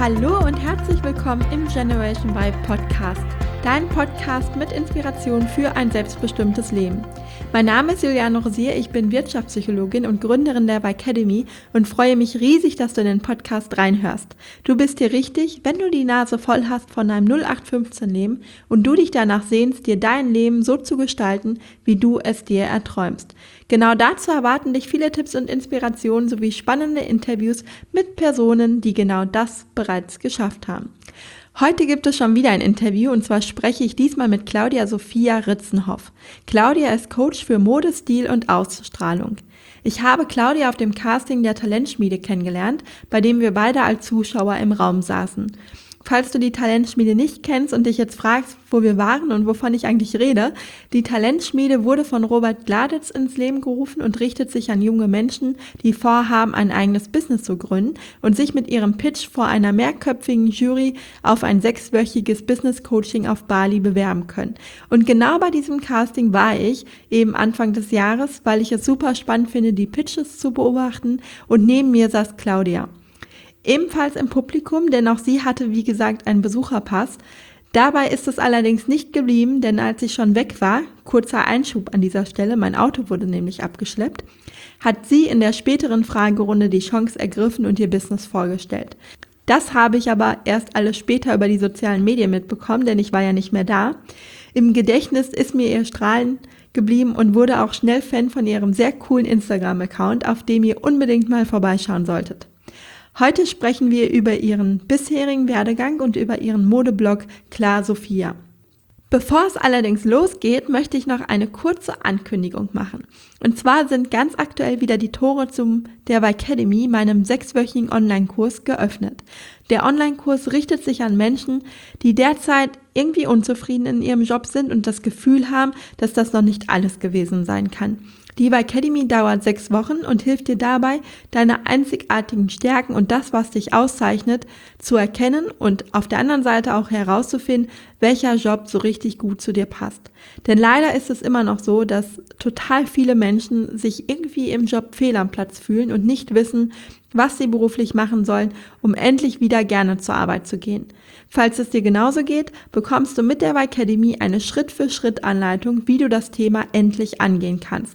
Hallo und herzlich willkommen im Generation Vibe Podcast, dein Podcast mit Inspiration für ein selbstbestimmtes Leben. Mein Name ist Juliane Rosier, ich bin Wirtschaftspsychologin und Gründerin der Vicademy und freue mich riesig, dass du in den Podcast reinhörst. Du bist hier richtig, wenn du die Nase voll hast von einem 0815-Leben und du dich danach sehnst, dir dein Leben so zu gestalten, wie du es dir erträumst. Genau dazu erwarten dich viele Tipps und Inspirationen sowie spannende Interviews mit Personen, die genau das bereits geschafft haben. Heute gibt es schon wieder ein Interview und zwar spreche ich diesmal mit Claudia Sophia Ritzenhoff. Claudia ist Coach für Mode, Stil und Ausstrahlung. Ich habe Claudia auf dem Casting der Talentschmiede kennengelernt, bei dem wir beide als Zuschauer im Raum saßen. Falls du die Talentschmiede nicht kennst und dich jetzt fragst, wo wir waren und wovon ich eigentlich rede, die Talentschmiede wurde von Robert Gladitz ins Leben gerufen und richtet sich an junge Menschen, die vorhaben, ein eigenes Business zu gründen und sich mit ihrem Pitch vor einer mehrköpfigen Jury auf ein 6-wöchiges Business-Coaching auf Bali bewerben können. Und genau bei diesem Casting war ich eben Anfang des Jahres, weil ich es super spannend finde, die Pitches zu beobachten, und neben mir saß Claudia. Ebenfalls im Publikum, denn auch sie hatte, wie gesagt, einen Besucherpass. Dabei ist es allerdings nicht geblieben, denn als ich schon weg war, kurzer Einschub an dieser Stelle, mein Auto wurde nämlich abgeschleppt, hat sie in der späteren Fragerunde die Chance ergriffen und ihr Business vorgestellt. Das habe ich aber erst alles später über die sozialen Medien mitbekommen, denn ich war ja nicht mehr da. Im Gedächtnis ist mir ihr Strahlen geblieben und wurde auch schnell Fan von ihrem sehr coolen Instagram-Account, auf dem ihr unbedingt mal vorbeischauen solltet. Heute sprechen wir über ihren bisherigen Werdegang und über ihren Modeblog Klar Sophia. Bevor es allerdings losgeht, möchte ich noch eine kurze Ankündigung machen. Und zwar sind ganz aktuell wieder die Tore zum der Vicademy, meinem 6-wöchigen Online-Kurs, geöffnet. Der Online-Kurs richtet sich an Menschen, die derzeit irgendwie unzufrieden in ihrem Job sind und das Gefühl haben, dass das noch nicht alles gewesen sein kann. Die Vicademy dauert 6 Wochen und hilft dir dabei, deine einzigartigen Stärken und das, was dich auszeichnet, zu erkennen und auf der anderen Seite auch herauszufinden, welcher Job so richtig gut zu dir passt. Denn leider ist es immer noch so, dass total viele Menschen sich irgendwie im Job fehl am Platz fühlen und nicht wissen, was sie beruflich machen sollen, um endlich wieder gerne zur Arbeit zu gehen. Falls es dir genauso geht, bekommst du mit der Vicademy eine Schritt-für-Schritt-Anleitung, wie du das Thema endlich angehen kannst.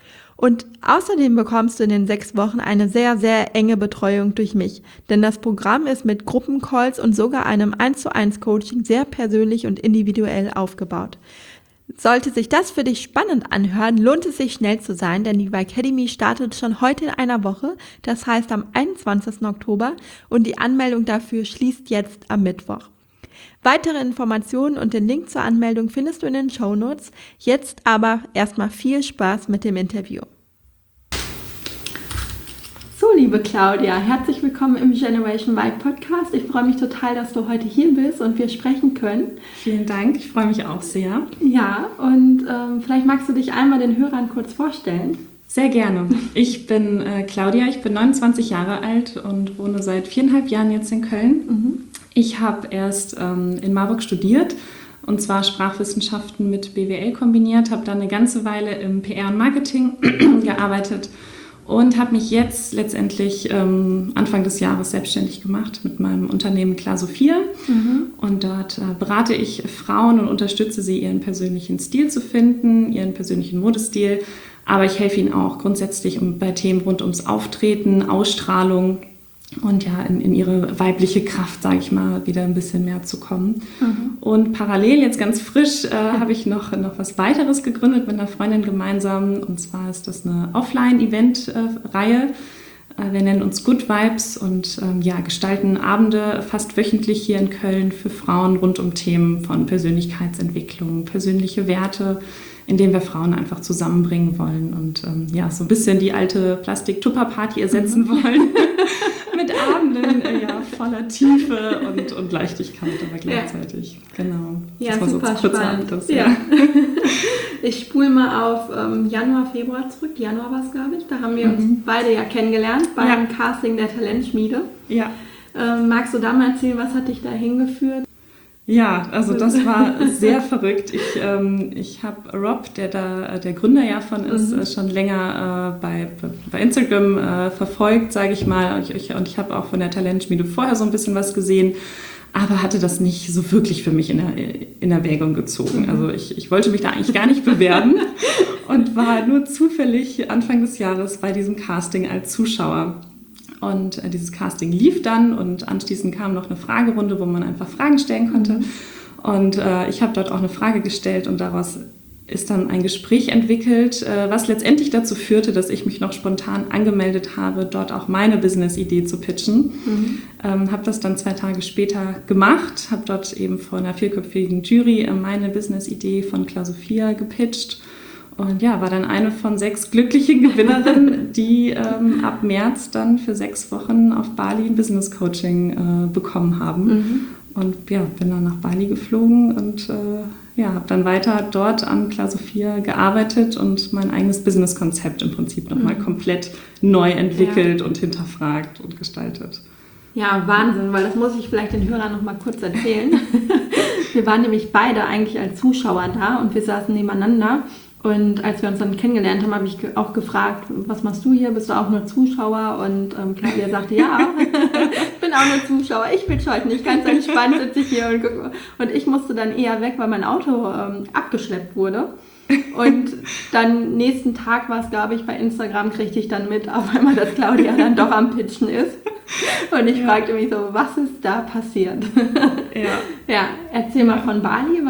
Und außerdem bekommst du in den 6 Wochen eine sehr, sehr enge Betreuung durch mich, denn das Programm ist mit Gruppencalls und sogar einem 1:1 Coaching sehr persönlich und individuell aufgebaut. Sollte sich das für dich spannend anhören, lohnt es sich schnell zu sein, denn die Vicademy startet schon heute in einer Woche, das heißt am 21. Oktober, und die Anmeldung dafür schließt jetzt am Mittwoch. Weitere Informationen und den Link zur Anmeldung findest du in den Shownotes. Jetzt aber erstmal viel Spaß mit dem Interview. So, liebe Claudia, herzlich willkommen im Generation Vibe Podcast. Ich freue mich total, dass du heute hier bist und wir sprechen können. Vielen Dank, ich freue mich auch sehr. Ja, und vielleicht magst du dich einmal den Hörern kurz vorstellen. Sehr gerne. Ich bin Claudia, ich bin 29 Jahre alt und wohne seit 4,5 Jahren jetzt in Köln. Ich habe erst in Marburg studiert, und zwar Sprachwissenschaften mit BWL kombiniert, habe dann eine ganze Weile im PR und Marketing gearbeitet und habe mich jetzt letztendlich Anfang des Jahres selbstständig gemacht mit meinem Unternehmen Klar Sophia. Und dort berate ich Frauen und unterstütze sie, ihren persönlichen Stil zu finden, ihren persönlichen Modestil. Aber ich helfe ihnen auch grundsätzlich bei Themen rund ums Auftreten, Ausstrahlung und ja in ihre weibliche Kraft, sage ich mal, wieder ein bisschen mehr zu kommen. Und parallel, jetzt ganz frisch, habe ich noch was weiteres gegründet mit einer Freundin gemeinsam. Und zwar ist das eine Offline-Event-Reihe. Wir nennen uns Good Vibes und gestalten Abende fast wöchentlich hier in Köln für Frauen rund um Themen von Persönlichkeitsentwicklung, persönliche Werte, in denen wir Frauen einfach zusammenbringen wollen und so ein bisschen die alte Plastik-Tupper-Party ersetzen wollen. Mit Abenden voller Tiefe und Leichtigkeit, aber gleichzeitig. Genau. Ja, das war super so spannend. Das, ja. Ich spule mal auf Januar, Februar zurück. Januar war es, glaube ich. Da haben wir uns beide ja kennengelernt beim Casting der Talentschmiede. Ja. Magst du da mal erzählen, was hat dich da hingeführt? Ja, also das war sehr verrückt. Ich habe Rob, der da der Gründer ja von ist, schon länger bei Instagram verfolgt, sage ich mal. Und ich habe auch von der Talentschmiede vorher so ein bisschen was gesehen, aber hatte das nicht so wirklich für mich in Erwägung gezogen. Also ich wollte mich da eigentlich gar nicht bewerben und war nur zufällig Anfang des Jahres bei diesem Casting als Zuschauer. Und dieses Casting lief dann und anschließend kam noch eine Fragerunde, wo man einfach Fragen stellen konnte. Und ich habe dort auch eine Frage gestellt und daraus ist dann ein Gespräch entwickelt, was letztendlich dazu führte, dass ich mich noch spontan angemeldet habe, dort auch meine Business-Idee zu pitchen. Habe das dann 2 Tage später gemacht, habe dort eben vor einer 4-köpfigen Jury meine Business-Idee von Cla.Sophia gepitcht. Und ja, war dann eine von 6 glücklichen Gewinnerinnen, die ab März dann für 6 Wochen auf Bali ein Business Coaching bekommen haben. Und ja, bin dann nach Bali geflogen und habe dann weiter dort an Cla.Sophia gearbeitet und mein eigenes Business-Konzept im Prinzip nochmal komplett neu entwickelt und hinterfragt und gestaltet. Ja, Wahnsinn, weil das muss ich vielleicht den Hörern noch mal kurz erzählen. Wir waren nämlich beide eigentlich als Zuschauer da und wir saßen nebeneinander. Und als wir uns dann kennengelernt haben, habe ich auch gefragt, was machst du hier? Bist du auch nur Zuschauer? Und Claudia sagte, ja, ich bin auch nur Zuschauer. Ich bin heute nicht ganz entspannt, sitze ich hier und gucke. Und ich musste dann eher weg, weil mein Auto abgeschleppt wurde. Und dann nächsten Tag war es, glaube ich, bei Instagram kriegte ich dann mit, auf einmal, dass Claudia dann doch am Pitchen ist. Und ich fragte mich so, was ist da passiert? Ja, erzähl mal von Bali,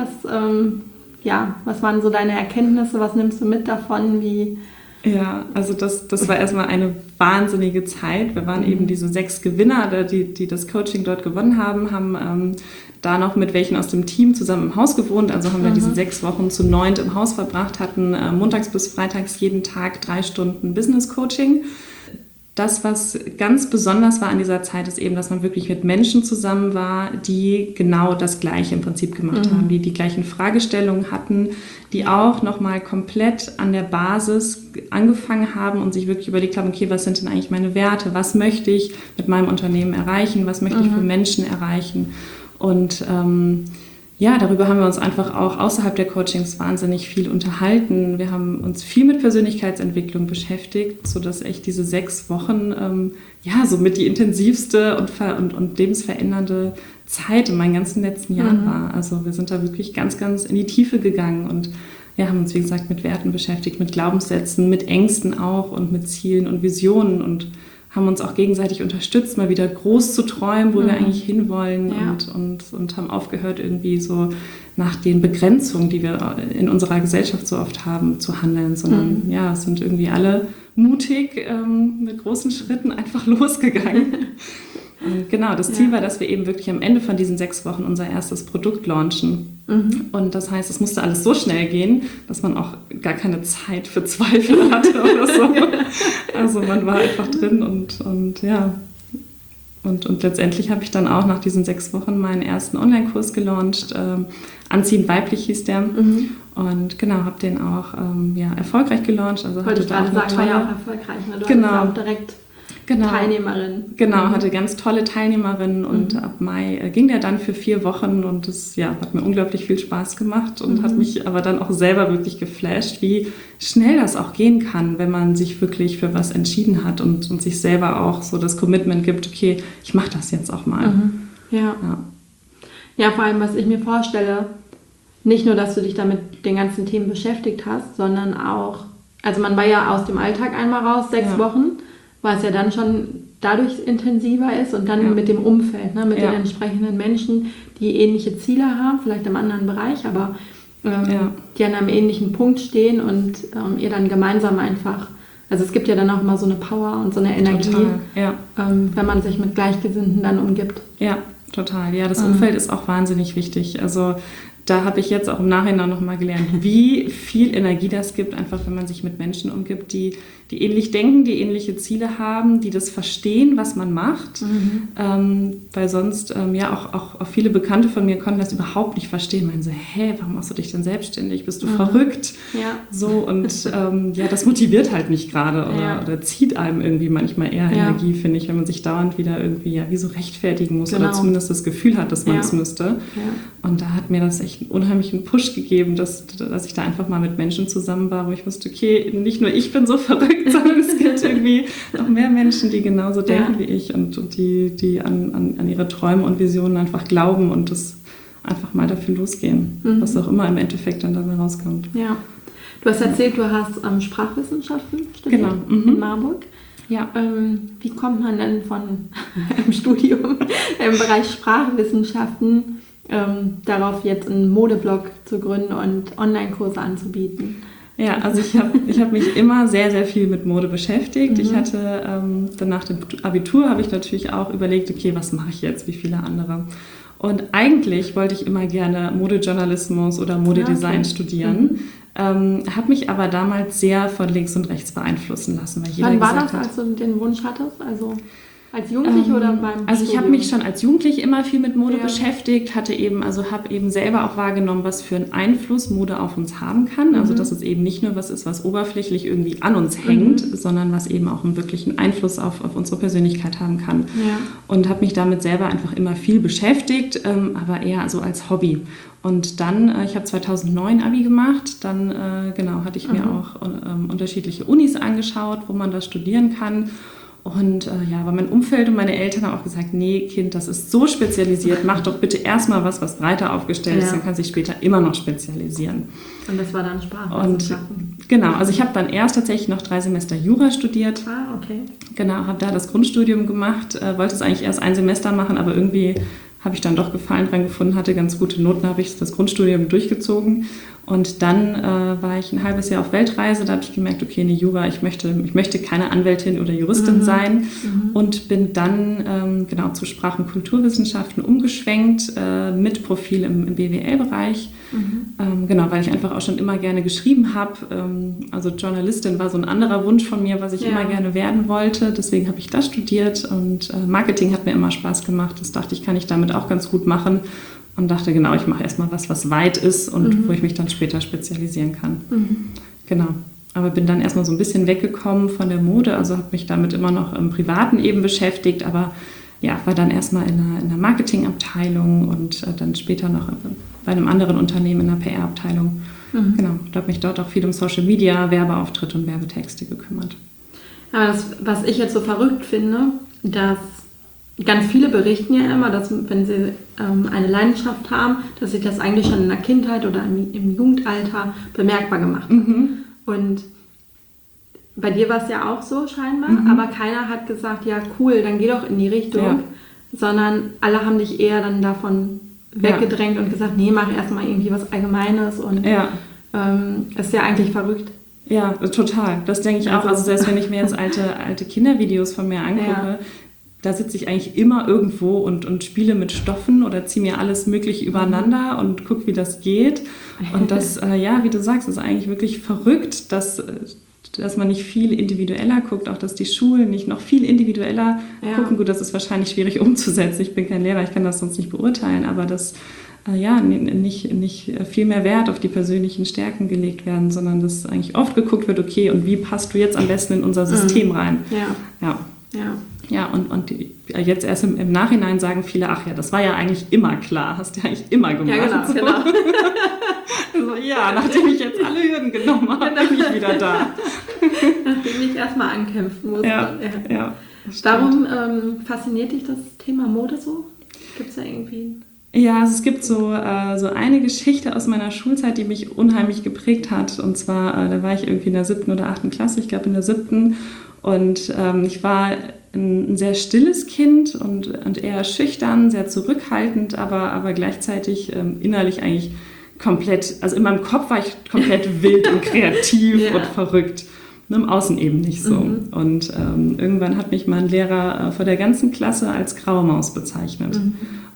was waren so deine Erkenntnisse? Was nimmst du mit davon? Ja, also das war erstmal eine wahnsinnige Zeit. Wir waren eben diese 6 Gewinner, die das Coaching dort gewonnen haben da noch mit welchen aus dem Team zusammen im Haus gewohnt. Also haben wir diese 6 Wochen zu 9 im Haus verbracht, hatten montags bis freitags jeden Tag 3 Stunden Business Coaching. Das, was ganz besonders war an dieser Zeit, ist eben, dass man wirklich mit Menschen zusammen war, die genau das Gleiche im Prinzip gemacht haben, die die gleichen Fragestellungen hatten, die auch nochmal komplett an der Basis angefangen haben und sich wirklich überlegt haben, okay, was sind denn eigentlich meine Werte, was möchte ich mit meinem Unternehmen erreichen, was möchte ich für Menschen erreichen und darüber haben wir uns einfach auch außerhalb der Coachings wahnsinnig viel unterhalten. Wir haben uns viel mit Persönlichkeitsentwicklung beschäftigt, sodass echt diese 6 Wochen somit die intensivste und lebensverändernde Zeit in meinen ganzen letzten Jahren war. Also wir sind da wirklich ganz, ganz in die Tiefe gegangen und haben uns, wie gesagt, mit Werten beschäftigt, mit Glaubenssätzen, mit Ängsten auch und mit Zielen und Visionen und haben uns auch gegenseitig unterstützt, mal wieder groß zu träumen, wo wir eigentlich hinwollen und haben aufgehört, irgendwie so nach den Begrenzungen, die wir in unserer Gesellschaft so oft haben, zu handeln, sondern es sind irgendwie alle mutig mit großen Schritten einfach losgegangen. Und genau, das Ziel war, dass wir eben wirklich am Ende von diesen 6 Wochen unser erstes Produkt launchen. Und das heißt, es musste alles so schnell gehen, dass man auch gar keine Zeit für Zweifel hatte oder so. Also man war einfach drin und letztendlich habe ich dann auch nach diesen 6 Wochen meinen ersten Online-Kurs gelauncht. Anziehend weiblich hieß der. Und genau, habe den auch erfolgreich gelauncht. Also wollte ich gerade sagen, war ja auch erfolgreich. Ne? Du hattest ja auch direkt Teilnehmerin. Genau, hatte ganz tolle Teilnehmerinnen und ab Mai ging der dann für 4 Wochen und das hat mir unglaublich viel Spaß gemacht und hat mich aber dann auch selber wirklich geflasht, wie schnell das auch gehen kann, wenn man sich wirklich für was entschieden hat und sich selber auch so das Commitment gibt, okay, ich mache das jetzt auch mal. Ja, vor allem, was ich mir vorstelle, nicht nur, dass du dich damit den ganzen Themen beschäftigt hast, sondern auch, also man war ja aus dem Alltag einmal raus, 6 Wochen, weil es ja dann schon dadurch intensiver ist und dann mit dem Umfeld, ne, mit den entsprechenden Menschen, die ähnliche Ziele haben, vielleicht im anderen Bereich, aber die an einem ähnlichen Punkt stehen und ihr dann gemeinsam einfach, also es gibt ja dann auch immer so eine Power und so eine Energie, wenn man sich mit Gleichgesinnten dann umgibt. Ja, total. Ja, das Umfeld ist auch wahnsinnig wichtig. Also da habe ich jetzt auch im Nachhinein nochmal gelernt, wie viel Energie das gibt, einfach wenn man sich mit Menschen umgibt, die ähnlich denken, die ähnliche Ziele haben, die das verstehen, was man macht. Weil sonst, auch viele Bekannte von mir konnten das überhaupt nicht verstehen. Meinen so, warum machst du dich denn selbstständig? Bist du verrückt? Ja. So, und das motiviert halt nicht gerade oder zieht einem irgendwie manchmal eher Energie, finde ich, wenn man sich dauernd wieder irgendwie wie so rechtfertigen muss oder zumindest das Gefühl hat, dass man es müsste. Ja. Und da hat mir das echt einen unheimlichen Push gegeben, dass ich da einfach mal mit Menschen zusammen war, wo ich wusste, okay, nicht nur ich bin so verrückt, sondern es gibt irgendwie noch mehr Menschen, die genauso denken wie ich und die an ihre Träume und Visionen einfach glauben und das einfach mal dafür losgehen, was auch immer im Endeffekt dann dabei rauskommt. Ja. Du hast erzählt, du hast Sprachwissenschaften studiert in Marburg. Ja. Wie kommt man denn von einem Studium im Bereich Sprachwissenschaften darauf, jetzt einen Modeblog zu gründen und Online-Kurse anzubieten? Ja, also ich hab mich immer sehr, sehr viel mit Mode beschäftigt. Ich hatte dann nach dem Abitur habe ich natürlich auch überlegt, okay, was mache ich jetzt, wie viele andere? Und eigentlich wollte ich immer gerne Modejournalismus oder Modedesign studieren. Habe mich aber damals sehr von links und rechts beeinflussen lassen. Weil jeder Wann war das, als du den Wunsch hattest? Also als Jugendliche oder beim Also ich habe mich schon als Jugendliche immer viel mit Mode beschäftigt, habe eben selber auch wahrgenommen, was für einen Einfluss Mode auf uns haben kann. Also dass es eben nicht nur was ist, was oberflächlich irgendwie an uns hängt, sondern was eben auch einen wirklichen Einfluss auf unsere Persönlichkeit haben kann. Ja. Und habe mich damit selber einfach immer viel beschäftigt, aber eher so als Hobby. Und dann, ich habe 2009 Abi gemacht, dann hatte ich mir auch unterschiedliche Unis angeschaut, wo man das studieren kann. Und aber mein Umfeld und meine Eltern haben auch gesagt, nee, Kind, das ist so spezialisiert, mach doch bitte erstmal was breiter aufgestellt ist, dann kannst du dich später immer noch spezialisieren. Und das war dann Sprachwissenschaften? Genau, also ich habe dann erst tatsächlich noch 3 Semester Jura studiert. Ah, okay. Genau, habe da das Grundstudium gemacht, wollte es eigentlich erst 1 Semester machen, aber irgendwie habe ich dann doch Gefallen dran gefunden, hatte ganz gute Noten, habe ich das Grundstudium durchgezogen. Und dann war ich ein halbes Jahr auf Weltreise, da habe ich gemerkt, okay, nee, Jura, ich möchte keine Anwältin oder Juristin sein und bin dann zu Sprach- und Kulturwissenschaften umgeschwenkt mit Profil im BWL-Bereich. Weil ich einfach auch schon immer gerne geschrieben habe. Also Journalistin war so ein anderer Wunsch von mir, was ich immer gerne werden wollte. Deswegen habe ich das studiert und Marketing hat mir immer Spaß gemacht. Das dachte ich, kann ich damit auch ganz gut machen. Und dachte, genau, ich mache erstmal was weit ist und wo ich mich dann später spezialisieren kann. Genau. Aber bin dann erstmal so ein bisschen weggekommen von der Mode, also habe mich damit immer noch im Privaten eben beschäftigt, aber war dann erstmal in der Marketingabteilung und dann später noch bei einem anderen Unternehmen in der PR-Abteilung. Genau, da habe mich dort auch viel um Social Media, Werbeauftritte und Werbetexte gekümmert. Aber das, was ich jetzt so verrückt finde, dass ganz viele berichten ja immer, dass wenn sie eine Leidenschaft haben, dass sich das eigentlich schon in der Kindheit oder im Jugendalter bemerkbar gemacht hat. Und bei dir war es ja auch so scheinbar, aber keiner hat gesagt, ja cool, dann geh doch in die Richtung, sondern alle haben dich eher dann davon weggedrängt und gesagt, nee, mach erstmal irgendwie was Allgemeines und ist ja eigentlich verrückt. Ja, total. Das denke ich auch. Also selbst wenn ich mir jetzt alte Kindervideos von mir angucke, da sitze ich eigentlich immer irgendwo und spiele mit Stoffen oder ziehe mir alles Mögliche übereinander und gucke, wie das geht. Und das, wie du sagst, ist eigentlich wirklich verrückt, dass man nicht viel individueller guckt, auch dass die Schulen nicht noch viel individueller gucken. Gut, das ist wahrscheinlich schwierig umzusetzen. Ich bin kein Lehrer, ich kann das sonst nicht beurteilen, aber dass nicht viel mehr Wert auf die persönlichen Stärken gelegt werden, sondern dass eigentlich oft geguckt wird, okay, und wie passt du jetzt am besten in unser System rein? Ja, und jetzt erst im Nachhinein sagen viele, ach ja, das war ja eigentlich immer klar, hast du ja eigentlich immer gemacht. Ja, genau. Also, nachdem ich jetzt alle Hürden genommen habe, bin ich wieder da. Nachdem ich erstmal ankämpfen musste. Ja. Warum fasziniert dich das Thema Mode so? Gibt es da irgendwie... Ja, also es gibt so eine Geschichte aus meiner Schulzeit, die mich unheimlich geprägt hat. Und zwar, da war ich irgendwie in der 7. oder 8. Klasse, ich glaube in der 7. Und ich war ein sehr stilles Kind und eher schüchtern, sehr zurückhaltend, aber gleichzeitig innerlich eigentlich komplett, also in meinem Kopf war ich komplett wild und kreativ und verrückt. Im Außen eben nicht so. Und irgendwann hat mich mein Lehrer vor der ganzen Klasse als graue Maus bezeichnet.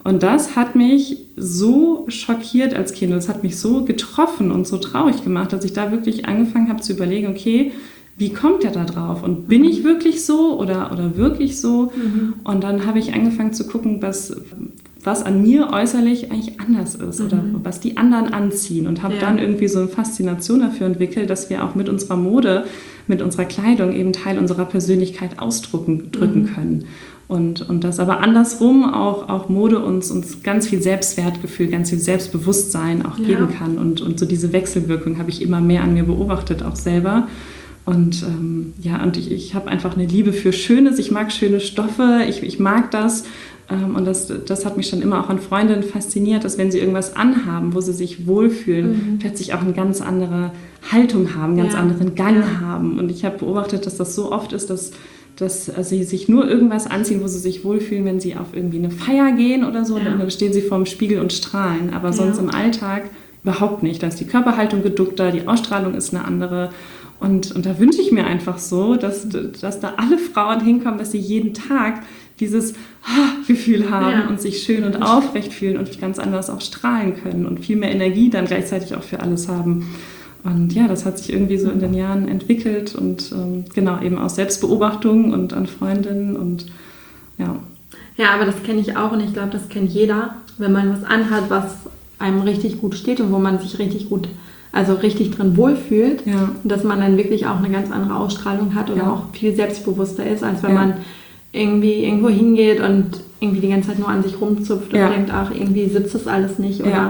Und das hat mich so schockiert als Kind. Das hat mich so getroffen und so traurig gemacht, dass ich da wirklich angefangen habe zu überlegen, okay, wie kommt der da drauf? Und bin ich wirklich so oder wirklich so? Und dann habe ich angefangen zu gucken, was an mir äußerlich eigentlich anders ist oder was die anderen anziehen. Und habe dann irgendwie so eine Faszination dafür entwickelt, dass wir auch mit unserer Mode, mit unserer Kleidung eben Teil unserer Persönlichkeit drücken können. Und das aber andersrum auch Mode uns ganz viel Selbstwertgefühl, ganz viel Selbstbewusstsein auch geben kann. Und so diese Wechselwirkung habe ich immer mehr an mir beobachtet, auch selber. Und ich habe einfach eine Liebe für Schönes. Ich mag schöne Stoffe, ich mag das. Und das hat mich schon immer auch an Freundinnen fasziniert, dass wenn sie irgendwas anhaben, wo sie sich wohlfühlen, plötzlich auch eine ganz andere Haltung haben, einen ganz anderen Gang haben. Und ich habe beobachtet, dass das so oft ist, dass sie sich nur irgendwas anziehen, wo sie sich wohlfühlen, wenn sie auf irgendwie eine Feier gehen oder so. Und dann stehen sie vorm Spiegel und strahlen. Aber sonst im Alltag überhaupt nicht. Da ist die Körperhaltung geduckter, die Ausstrahlung ist eine andere. Und da wünsche ich mir einfach so, dass da alle Frauen hinkommen, dass sie jeden Tag dieses Gefühl haben und sich schön und aufrecht fühlen und ganz anders auch strahlen können und viel mehr Energie dann gleichzeitig auch für alles haben. Und ja, das hat sich irgendwie so in den Jahren entwickelt und eben aus Selbstbeobachtung und an Freundinnen und ja. Ja, aber das kenne ich auch und ich glaube, das kennt jeder, wenn man was anhat, was einem richtig gut steht und wo man sich richtig drin wohlfühlt, dass man dann wirklich auch eine ganz andere Ausstrahlung hat oder auch viel selbstbewusster ist, als wenn man irgendwie irgendwo hingeht und irgendwie die ganze Zeit nur an sich rumzupft und denkt, ach, irgendwie sitzt das alles nicht oder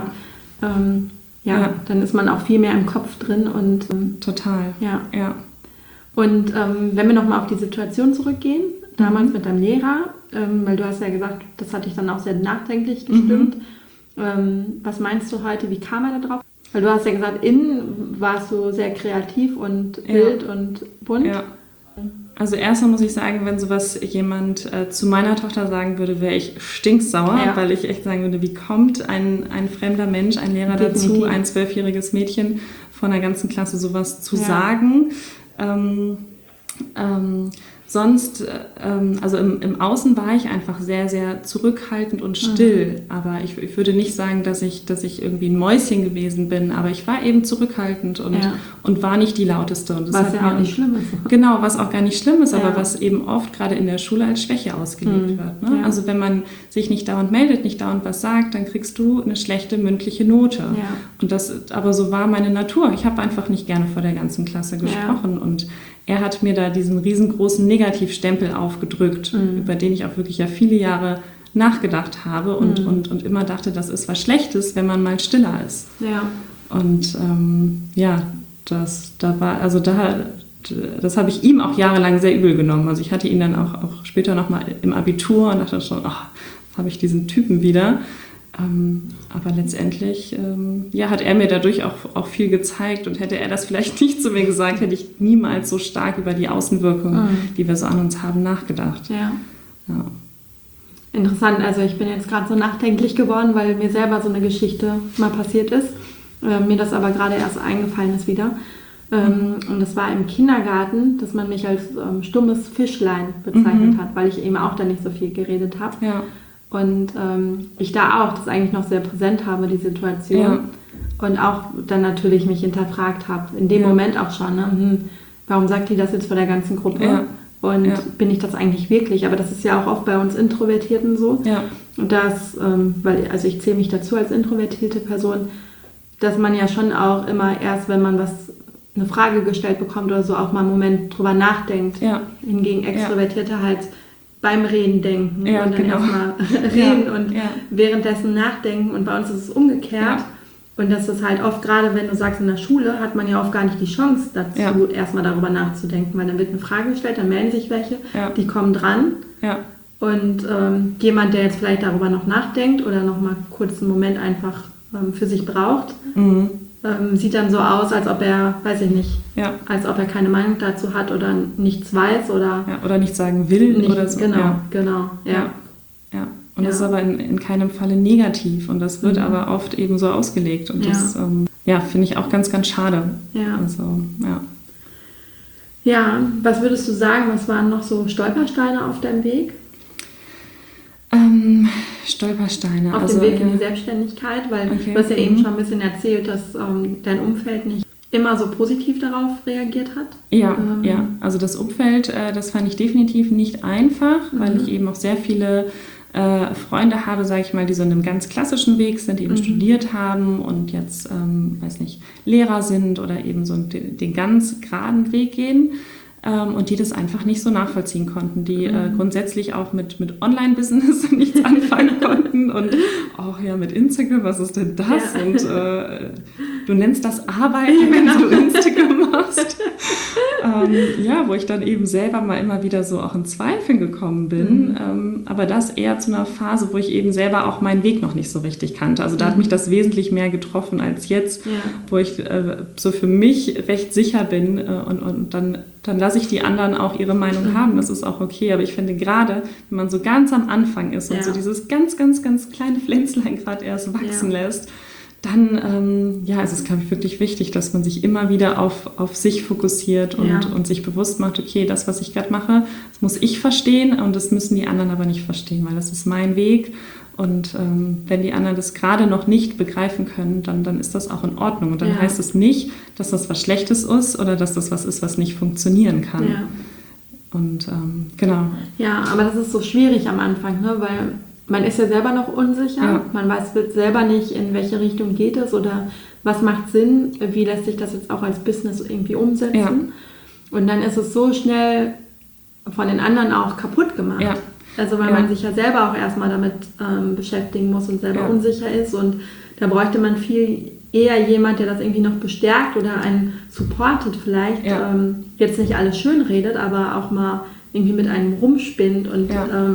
dann ist man auch viel mehr im Kopf drin und total. Ja. Und wenn wir nochmal auf die Situation zurückgehen, damals mit deinem Lehrer, weil du hast ja gesagt, das hat dich dann auch sehr nachdenklich gestimmt. Was meinst du heute, wie kam er da drauf? Weil du hast ja gesagt, innen warst du sehr kreativ und wild und bunt. Ja. Also erstmal muss ich sagen, wenn sowas jemand zu meiner Tochter sagen würde, wäre ich stinksauer, weil ich echt sagen würde, wie kommt ein fremder Mensch, ein Lehrer dazu, ein 12-jähriges Mädchen von der ganzen Klasse sowas zu sagen. Sonst, also im Außen war ich einfach sehr, sehr zurückhaltend und still. Aber ich würde nicht sagen, dass ich irgendwie ein Mäuschen gewesen bin. Aber ich war eben zurückhaltend und war nicht die Lauteste. Und das was ja auch nicht schlimm ist. Genau, was auch gar nicht schlimm ist, aber was eben oft gerade in der Schule als Schwäche ausgelegt wird. Ne? Ja. Also wenn man sich nicht dauernd meldet, nicht dauernd was sagt, dann kriegst du eine schlechte mündliche Note. Ja. Und aber so war meine Natur. Ich habe einfach nicht gerne vor der ganzen Klasse gesprochen. Und er hat mir da diesen riesengroßen Negativstempel aufgedrückt, über den ich auch wirklich viele Jahre nachgedacht habe und immer dachte, das ist was Schlechtes, wenn man mal stiller ist. Ja. Und das habe ich ihm auch jahrelang sehr übel genommen. Also ich hatte ihn dann auch später nochmal im Abitur und dachte schon, jetzt habe ich diesen Typen wieder. Aber letztendlich hat er mir dadurch auch viel gezeigt und hätte er das vielleicht nicht zu mir gesagt, hätte ich niemals so stark über die Außenwirkung, die wir so an uns haben, nachgedacht. Ja. Interessant, also ich bin jetzt gerade so nachdenklich geworden, weil mir selber so eine Geschichte mal passiert ist, mir das aber gerade erst eingefallen ist wieder. Und das war im Kindergarten, dass man mich als stummes Fischlein bezeichnet hat, weil ich eben auch da nicht so viel geredet habe. Ja. Und ich da auch das eigentlich noch sehr präsent habe, die Situation. Ja. Und auch dann natürlich mich hinterfragt habe. In dem Moment auch schon, warum sagt die das jetzt vor der ganzen Gruppe? Ja. Und bin ich das eigentlich wirklich? Aber das ist ja auch oft bei uns Introvertierten so. Ja. Und also ich zähle mich dazu als introvertierte Person, dass man ja schon auch immer erst, wenn man eine Frage gestellt bekommt oder so, auch mal einen Moment drüber nachdenkt. Ja. Hingegen Extrovertierte halt beim Reden denken und dann erstmal reden und währenddessen nachdenken. Und bei uns ist es umgekehrt. Ja. Und das ist halt oft, gerade wenn du sagst, in der Schule hat man ja oft gar nicht die Chance dazu, erstmal darüber nachzudenken. Weil dann wird eine Frage gestellt, dann melden sich welche, die kommen dran. Ja. Und jemand, der jetzt vielleicht darüber noch nachdenkt oder noch mal kurz einen Moment einfach für sich braucht, sieht dann so aus, als ob er, weiß ich nicht, als ob er keine Meinung dazu hat oder nichts weiß oder nichts sagen will oder so. Genau. Und das ist aber in keinem Falle negativ und das wird aber oft eben so ausgelegt und das finde ich auch ganz, ganz schade. Ja. Also, Ja, was würdest du sagen, was waren noch so Stolpersteine auf deinem Weg? Stolpersteine. Auf dem Weg in die Selbstständigkeit, weil du hast ja eben schon ein bisschen erzählt, dass dein Umfeld nicht immer so positiv darauf reagiert hat. Ja, also das Umfeld, das fand ich definitiv nicht einfach, weil ich eben auch sehr viele Freunde habe, sage ich mal, die so in einem ganz klassischen Weg sind, die eben studiert haben und jetzt, Lehrer sind oder eben so den ganz geraden Weg gehen. Und die das einfach nicht so nachvollziehen konnten, die grundsätzlich auch mit Online-Business nichts anfangen konnten und auch mit Instagram, was ist denn das? Ja. Und du nennst das Arbeit, wenn du Instagram machst. Wo ich dann eben selber mal immer wieder so auch in Zweifeln gekommen bin, aber das eher zu einer Phase, wo ich eben selber auch meinen Weg noch nicht so richtig kannte. Also da hat mich das wesentlich mehr getroffen als jetzt, wo ich so für mich recht sicher bin und dann lasse ich die anderen auch ihre Meinung haben. Das ist auch okay. Aber ich finde gerade, wenn man so ganz am Anfang ist und so dieses ganz, ganz, ganz kleine Pflänzlein gerade erst wachsen lässt, dann ist es, glaube ich, wirklich wichtig, dass man sich immer wieder auf sich fokussiert und sich bewusst macht, okay, das, was ich gerade mache, das muss ich verstehen und das müssen die anderen aber nicht verstehen, weil das ist mein Weg. Und wenn die anderen das gerade noch nicht begreifen können, dann ist das auch in Ordnung. Und dann heißt es nicht, dass das was Schlechtes ist oder dass das was ist, was nicht funktionieren kann. Ja. Und genau. Ja, aber das ist so schwierig am Anfang, ne? Weil man ist ja selber noch unsicher. Ja. Man weiß selber nicht, in welche Richtung geht es oder was macht Sinn, wie lässt sich das jetzt auch als Business irgendwie umsetzen. Ja. Und dann ist es so schnell von den anderen auch kaputt gemacht. Ja. Also weil man sich ja selber auch erstmal damit beschäftigen muss und selber unsicher ist. Und da bräuchte man viel eher jemand, der das irgendwie noch bestärkt oder einen supportet vielleicht. Jetzt nicht alles schön redet, aber auch mal irgendwie mit einem rumspinnt und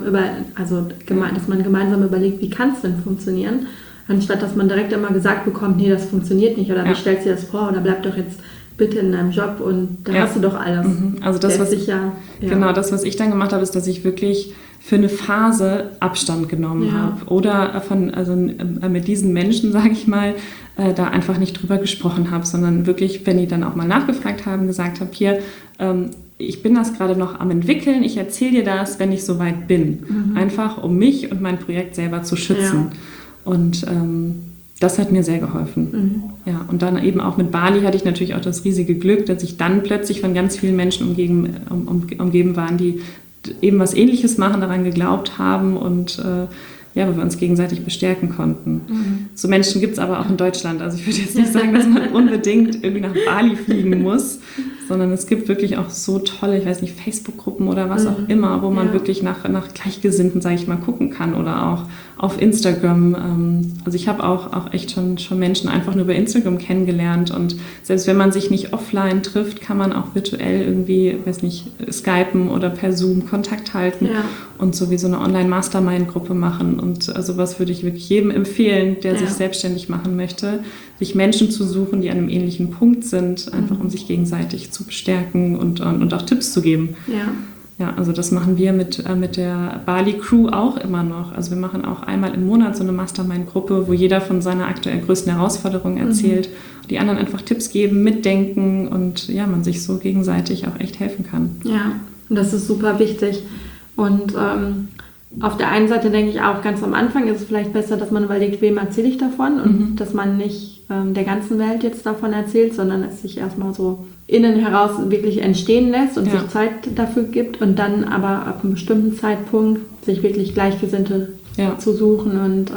dass man gemeinsam überlegt, wie kann es denn funktionieren, anstatt dass man direkt immer gesagt bekommt, nee, das funktioniert nicht oder wie stellst du dir das vor oder bleib doch jetzt bitte in deinem Job und da hast du doch alles. Also das, was ich dann gemacht habe, ist, dass ich wirklich für eine Phase Abstand genommen habe oder mit diesen Menschen, sage ich mal, da einfach nicht drüber gesprochen habe, sondern wirklich, wenn die dann auch mal nachgefragt haben, gesagt habe, hier, ich bin das gerade noch am entwickeln, ich erzähle dir das, wenn ich soweit bin. Einfach, um mich und mein Projekt selber zu schützen. Ja. Und das hat mir sehr geholfen. Ja, und dann eben auch mit Bali hatte ich natürlich auch das riesige Glück, dass ich dann plötzlich von ganz vielen Menschen umgeben waren, die eben was Ähnliches machen, daran geglaubt haben und wo wir uns gegenseitig bestärken konnten. So Menschen gibt es aber auch in Deutschland. Also ich würde jetzt nicht sagen, dass man unbedingt irgendwie nach Bali fliegen muss, sondern es gibt wirklich auch so tolle, ich weiß nicht, Facebook-Gruppen oder was auch immer, wo man wirklich nach Gleichgesinnten, sage ich mal, gucken kann oder auch auf Instagram. Also ich habe auch echt schon Menschen einfach nur über Instagram kennengelernt und selbst wenn man sich nicht offline trifft, kann man auch virtuell irgendwie, weiß nicht, skypen oder per Zoom Kontakt halten und so wie so eine Online-Mastermind-Gruppe machen. Und sowas würde ich wirklich jedem empfehlen, der sich selbstständig machen möchte, sich Menschen zu suchen, die an einem ähnlichen Punkt sind, einfach um sich gegenseitig zu bestärken und auch Tipps zu geben. Ja, also das machen wir mit der Bali Crew auch immer noch. Also wir machen auch einmal im Monat so eine Mastermind-Gruppe, wo jeder von seiner aktuell größten Herausforderung erzählt, die anderen einfach Tipps geben, mitdenken und man sich so gegenseitig auch echt helfen kann. Ja, und das ist super wichtig. Und auf der einen Seite denke ich auch, ganz am Anfang ist es vielleicht besser, dass man überlegt, wem erzähle ich davon und dass man nicht der ganzen Welt jetzt davon erzählt, sondern es sich erstmal so innen heraus wirklich entstehen lässt und sich Zeit dafür gibt und dann aber ab einem bestimmten Zeitpunkt sich wirklich Gleichgesinnte zu suchen und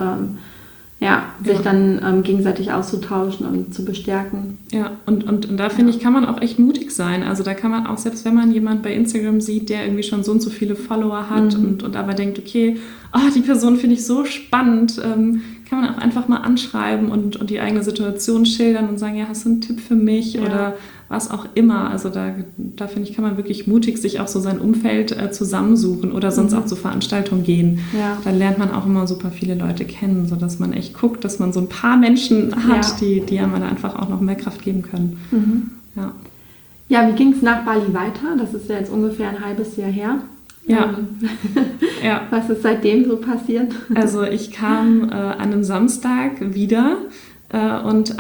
sich dann gegenseitig auszutauschen und zu bestärken. Ja, und da finde ich, kann man auch echt mutig sein. Also da kann man auch, selbst wenn man jemanden bei Instagram sieht, der irgendwie schon so und so viele Follower hat und aber denkt, okay, die Person finde ich so spannend, kann man auch einfach mal anschreiben und die eigene Situation schildern und sagen, hast du einen Tipp für mich oder was auch immer. Also da finde ich, kann man wirklich mutig sich auch so sein Umfeld zusammensuchen oder sonst auch zur Veranstaltung gehen. Ja. Da lernt man auch immer super viele Leute kennen, sodass man echt guckt, dass man so ein paar Menschen hat, die einem da einfach auch noch mehr Kraft geben können. Ja, wie ging es nach Bali weiter? Das ist ja jetzt ungefähr ein halbes Jahr her. Ja. Was ist seitdem so passiert? Also ich kam an einem Samstag wieder und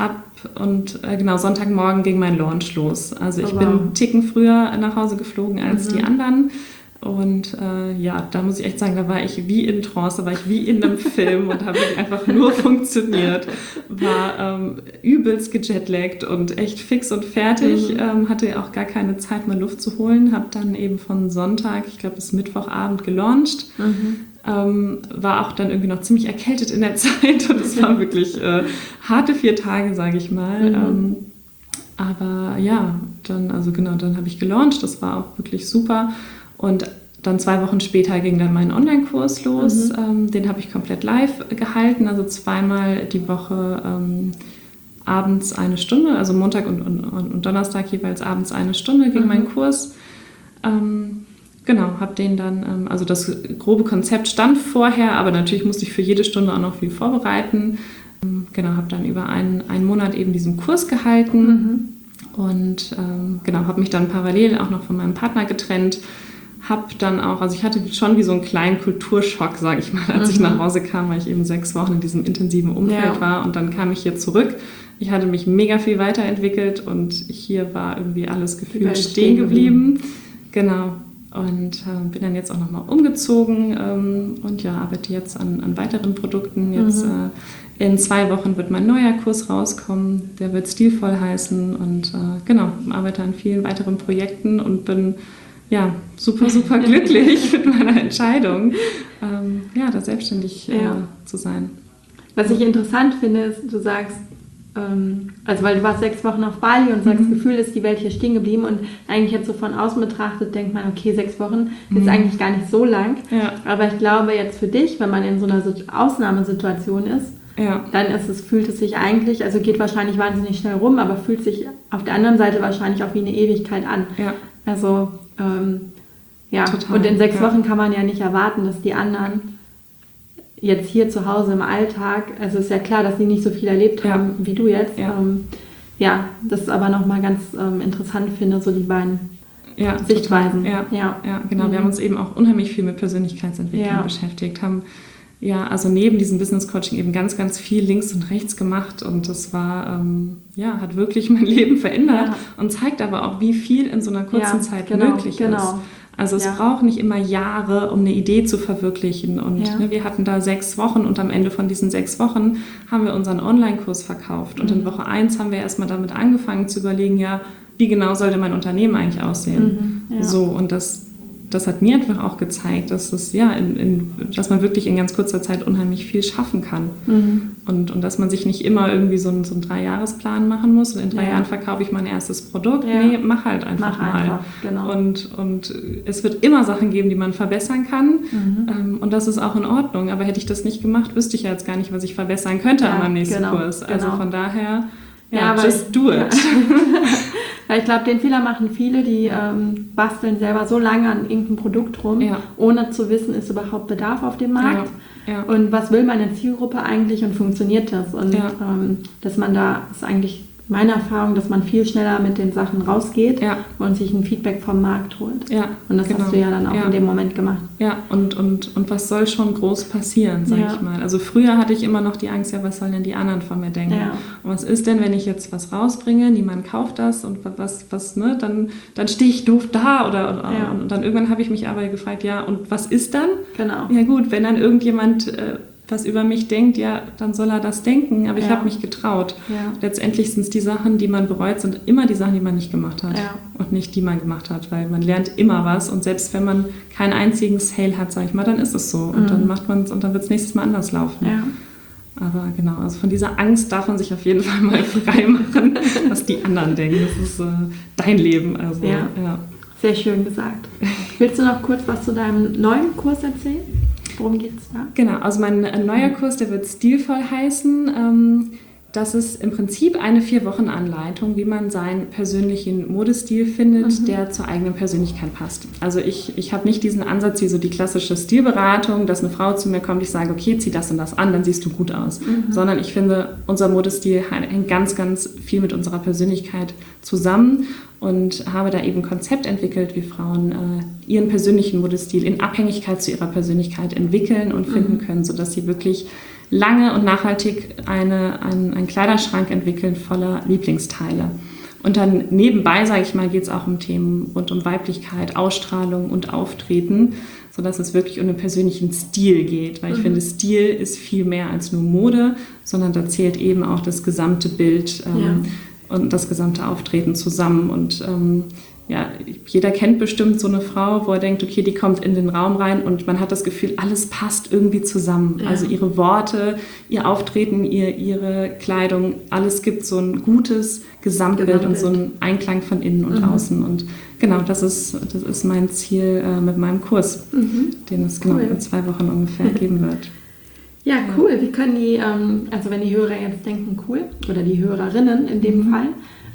Sonntagmorgen ging mein Launch los. Also ich bin einen Ticken früher nach Hause geflogen als die anderen Und da muss ich echt sagen, da war ich wie in Trance, da war ich wie in einem Film und habe einfach nur funktioniert. War übelst gejetlaggt und echt fix und fertig. Hatte auch gar keine Zeit, mal Luft zu holen. Habe dann eben von Sonntag, ich glaube bis Mittwochabend gelauncht. War auch dann irgendwie noch ziemlich erkältet in der Zeit und es war wirklich harte 4 Tage, sage ich mal. Aber ja, dann habe ich gelauncht, das war auch wirklich super. Und dann 2 Wochen später ging dann mein Online-Kurs los. Den habe ich komplett live gehalten, also 2-mal die Woche abends 1 Stunde, also Montag und Donnerstag jeweils abends 1 Stunde ging mein Kurs. Habe den dann, also das grobe Konzept stand vorher, aber natürlich musste ich für jede Stunde auch noch viel vorbereiten. Habe dann über einen Monat eben diesen Kurs gehalten und habe mich dann parallel auch noch von meinem Partner getrennt. Ich hatte schon wie so einen kleinen Kulturschock, sage ich mal, als ich nach Hause kam, weil ich eben 6 Wochen in diesem intensiven Umfeld war und dann kam ich hier zurück. Ich hatte mich mega viel weiterentwickelt und hier war irgendwie alles gefühlt stehen geblieben. Genau. Und bin dann jetzt auch nochmal umgezogen und arbeite jetzt an weiteren Produkten. Jetzt in 2 Wochen wird mein neuer Kurs rauskommen, der wird stilvoll heißen und arbeite an vielen weiteren Projekten und bin super, super glücklich mit meiner Entscheidung, da selbstständig zu sein. Was ich interessant finde, ist, du sagst, weil du warst 6 Wochen auf Bali und sagst, Gefühl ist die Welt hier stehen geblieben und eigentlich jetzt so von außen betrachtet denkt man, okay, 6 Wochen ist eigentlich gar nicht so lang, aber ich glaube jetzt für dich, wenn man in so einer Ausnahmesituation ist, dann fühlt es sich eigentlich, also geht wahrscheinlich wahnsinnig schnell rum, aber fühlt sich auf der anderen Seite wahrscheinlich auch wie eine Ewigkeit an. Ja. Also, total. Und in 6 Wochen kann man ja nicht erwarten, dass die anderen jetzt hier zu Hause im Alltag, also ist ja klar, dass sie nicht so viel erlebt haben wie du jetzt. Das ist aber nochmal ganz interessant finde, so die beiden Sichtweisen. Ja, genau. Wir haben uns eben auch unheimlich viel mit Persönlichkeitsentwicklung beschäftigt, haben also neben diesem Business Coaching eben ganz, ganz viel links und rechts gemacht und das war, hat wirklich mein Leben verändert und zeigt aber auch, wie viel in so einer kurzen Zeit möglich ist. Also es braucht nicht immer Jahre, um eine Idee zu verwirklichen und wir hatten da 6 Wochen und am Ende von diesen 6 Wochen haben wir unseren Online-Kurs verkauft und in Woche 1 haben wir erstmal damit angefangen zu überlegen, wie genau sollte mein Unternehmen eigentlich aussehen. So, und das hat mir einfach auch gezeigt, dass dass man wirklich in ganz kurzer Zeit unheimlich viel schaffen kann. Und dass man sich nicht immer irgendwie so einen 3-Jahresplan machen muss. Und in 3 Jahren verkaufe ich mein erstes Produkt. Nee, mach halt einfach mal. Genau. Und es wird immer Sachen geben, die man verbessern kann. Und das ist auch in Ordnung. Aber hätte ich das nicht gemacht, wüsste ich ja jetzt gar nicht, was ich verbessern könnte an meinem nächsten Kurs. Also von daher... just do it. Weil ich glaube, den Fehler machen viele, die basteln selber so lange an irgendeinem Produkt rum, ohne zu wissen, ist überhaupt Bedarf auf dem Markt und was will meine Zielgruppe eigentlich und funktioniert das? Und dass man da, ist eigentlich meine Erfahrung, dass man viel schneller mit den Sachen rausgeht und sich ein Feedback vom Markt holt. Und das hast du ja dann auch in dem Moment gemacht. Ja, und was soll schon groß passieren, sag ich mal. Also früher hatte ich immer noch die Angst, was sollen denn die anderen von mir denken? Und was ist denn, wenn ich jetzt was rausbringe, niemand kauft das und dann stehe ich doof da und dann irgendwann habe ich mich aber gefragt, und was ist dann? Genau. Ja gut, wenn dann irgendjemand... was über mich denkt, dann soll er das denken, aber ich habe mich getraut. Letztendlich sind es die Sachen, die man bereut, sind immer die Sachen, die man nicht gemacht hat und nicht die man gemacht hat, weil man lernt immer was und selbst wenn man keinen einzigen Sale hat, sage ich mal, dann ist es so und dann macht man es und dann wird es nächstes Mal anders laufen. Aber genau, also von dieser Angst darf man sich auf jeden Fall mal frei machen, was die anderen denken. Das ist dein Leben. Also, Sehr schön gesagt. Willst du noch kurz was zu deinem neuen Kurs erzählen? Worum geht's da? Genau, also mein neuer Kurs, der wird stilvoll heißen. Das ist im Prinzip eine 4-Wochen-Anleitung, wie man seinen persönlichen Modestil findet, der zur eigenen Persönlichkeit passt. Also ich habe nicht diesen Ansatz wie so die klassische Stilberatung, dass eine Frau zu mir kommt, ich sage, okay, zieh das und das an, dann siehst du gut aus. Sondern ich finde, unser Modestil hängt ganz, ganz viel mit unserer Persönlichkeit zusammen und habe da eben ein Konzept entwickelt, wie Frauen ihren persönlichen Modestil in Abhängigkeit zu ihrer Persönlichkeit entwickeln und finden können, sodass sie wirklich lange und nachhaltig einen Kleiderschrank entwickeln voller Lieblingsteile. Und dann nebenbei, sage ich mal, geht es auch um Themen rund um Weiblichkeit, Ausstrahlung und Auftreten, sodass es wirklich um den persönlichen Stil geht. Weil ich finde, Stil ist viel mehr als nur Mode, sondern da zählt eben auch das gesamte Bild und das gesamte Auftreten zusammen. Und jeder kennt bestimmt so eine Frau, wo er denkt, okay, die kommt in den Raum rein und man hat das Gefühl, alles passt irgendwie zusammen. Ja. Also ihre Worte, ihr Auftreten, ihre Kleidung, alles gibt so ein gutes Gesamtbild und so einen Einklang von innen und außen. Und genau, das ist mein Ziel mit meinem Kurs, den es genau in 2 Wochen ungefähr geben wird. Ja, cool. Wie können die, also wenn die Hörer jetzt denken, cool, oder die Hörerinnen in dem Fall,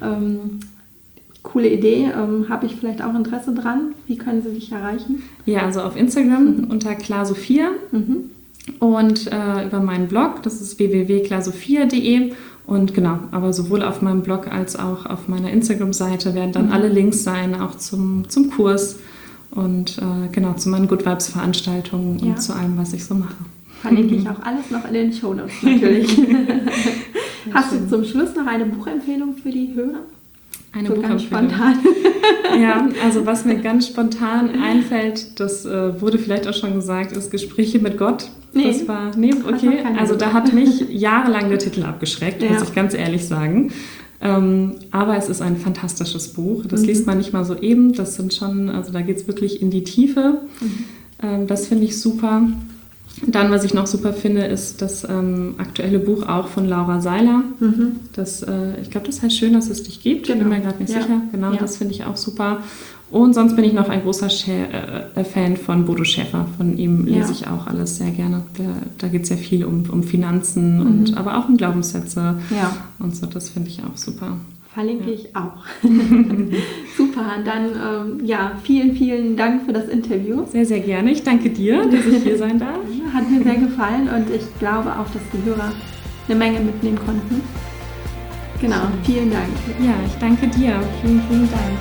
coole Idee, habe ich vielleicht auch Interesse dran. Wie können sie dich erreichen? Ja, also auf Instagram unter klarsophia und über meinen Blog, das ist www.klarsophia.de und genau, aber sowohl auf meinem Blog als auch auf meiner Instagram-Seite werden dann alle Links sein, auch zum Kurs und genau, zu meinen Good Vibes Veranstaltungen und zu allem, was ich so mache. Verlinke ich auch alles noch in den Shownotes natürlich. Hast du zum Schluss noch eine Buchempfehlung für die Hörer? Eine so Buchempfehlung. Ganz spontan. Ja, also was mir ganz spontan einfällt, das wurde vielleicht auch schon gesagt, ist Gespräche mit Gott. Okay. Also da hat mich jahrelang der Titel abgeschreckt, muss ich ganz ehrlich sagen. Aber es ist ein fantastisches Buch. Das liest man nicht mal so eben. Das sind schon, also da geht es wirklich in die Tiefe. Das finde ich super. Dann, was ich noch super finde, ist das aktuelle Buch auch von Laura Seiler. Das, ich glaube, das heißt Schön, dass es dich gibt. Ich bin mir gerade nicht sicher. Genau, das finde ich auch super. Und sonst bin ich noch ein großer Fan von Bodo Schäfer. Von ihm lese ich auch alles sehr gerne. Da geht es ja viel um Finanzen, und aber auch um Glaubenssätze. Und so, das finde ich auch super. Verlinke ich auch. Super, dann vielen, vielen Dank für das Interview. Sehr, sehr gerne. Ich danke dir, dass ich hier sein darf. Hat mir sehr gefallen und ich glaube auch, dass die Hörer eine Menge mitnehmen konnten. Genau, vielen Dank. Ja, ich danke dir. Vielen, vielen Dank.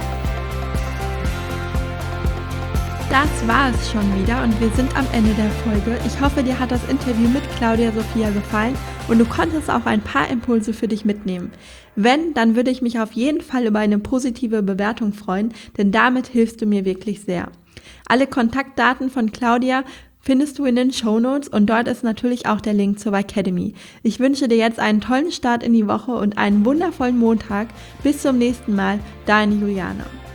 Das war es schon wieder und wir sind am Ende der Folge. Ich hoffe, dir hat das Interview mit Claudia Sophia gefallen und du konntest auch ein paar Impulse für dich mitnehmen. Wenn, dann würde ich mich auf jeden Fall über eine positive Bewertung freuen, denn damit hilfst du mir wirklich sehr. Alle Kontaktdaten von Claudia findest du in den Shownotes und dort ist natürlich auch der Link zur Academy. Ich wünsche dir jetzt einen tollen Start in die Woche und einen wundervollen Montag. Bis zum nächsten Mal, deine Juliane.